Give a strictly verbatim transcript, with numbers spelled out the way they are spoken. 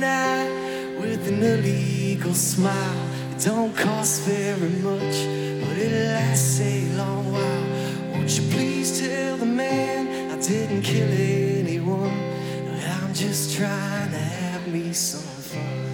night with an illegal smile. It don't cost very much, but it lasts a long while. Won't you please tell the man I didn't kill anyone? I'm just trying to have me some fun.